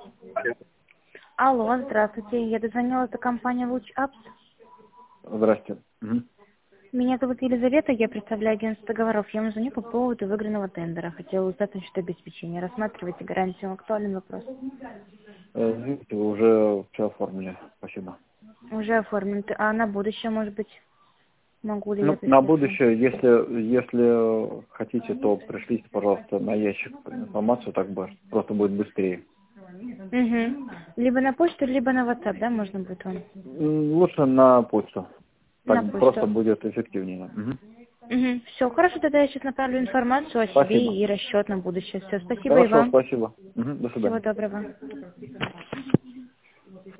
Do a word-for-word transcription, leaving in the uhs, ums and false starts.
Алло, здравствуйте. Я дозвонилась до компании Луч Апс. Здрасте. Мгм. Меня зовут Елизавета, я представляю агентство договоров. Я вам звоню по поводу выигранного тендера. Хотела узнать насчет обеспечения. Рассматривайте гарантию. Актуальный вопрос. Э, Извините, вы уже все оформили. Спасибо. Уже оформлен. А на будущее, может быть, могу ли я Ну, на прислать вам? будущее, если, если хотите, то пришлите, пожалуйста, на ящик информацию, так бы просто будет быстрее. Угу. Либо на почту, либо на WhatsApp, да, можно будет вам? М, Лучше на почту. На Так просто почту. будет эффективнее. Мгм. Угу. Все, хорошо, тогда я сейчас направлю информацию о себе Спасибо. и расчет на будущее. Все, спасибо и Хорошо, вам. спасибо. Мгм. До Всего свидания. доброго.